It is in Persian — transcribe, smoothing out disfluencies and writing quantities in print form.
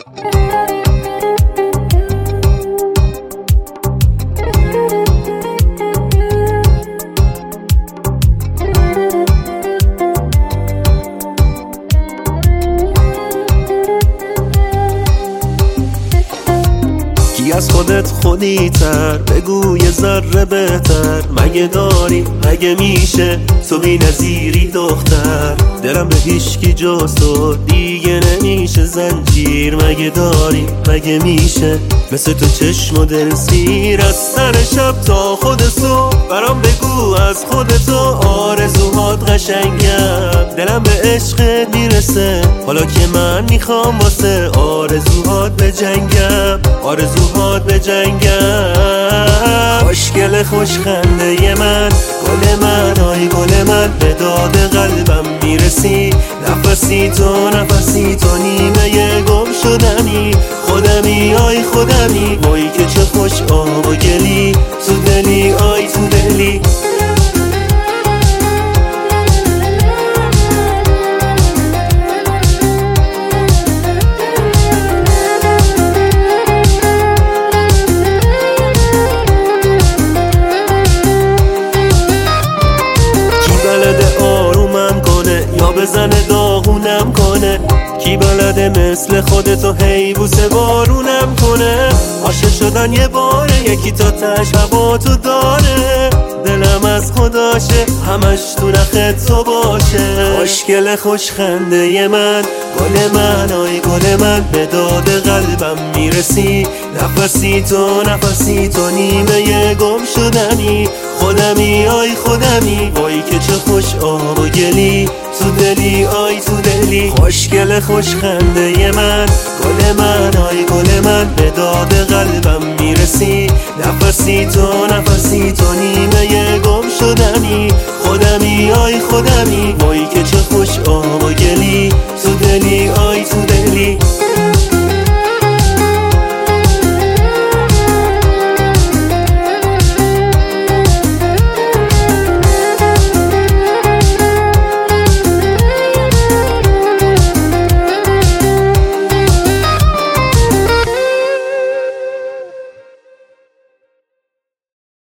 از خودت خودی تر بگو یه ذره بهتر، مگه داری مگه میشه تو بی نظیری دختر؟ دلم به هیچکی جز تو دیگه نمیشه زنجیر، مگه داری مگه میشه مثل تو چشم و دل سیر؟ از سر شب تا خود صبح برام بگو از خودتو، آرزوهات قشنگم دلم به عشقت میرسه، حالا که من میخوام واسه آرزوهات بجنگم، آرزوهات بجنگم. خوشگل خوشخنده من، گل من آی گل من، به داد قلبم میرسی، نفسی تو نیمه گم شدنی، خودمی آی خودمی، وای که چه خوش آب و گلی تو دلی آی تو دلی. بزنه داغونم کنه، کی بلده مثل خودتو هی بوسه بارونم کنه؟ عاشق شدن یه باره، یکی تا تش هوا تو داره، دلم از خداشه همش تو نخت تو باشه. خوشگل خوشخنده من، گل من آی گل من، به داد قلبم میرسی، نفسی تو نیمه گم شدنی، خودمی آی خودمی، وای که چه خوش آب و گلی تو دلی آی تو دلی. خوشگل خوشخنده من، گل من آی گل من، به داد قلبم میرسی، نفسی تو نیمه گم شدنی،